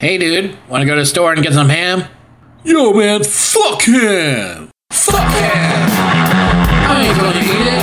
Hey dude, wanna go to the store and get some ham? Yo man, fuck him! Fuck ham! I ain't gonna eat it.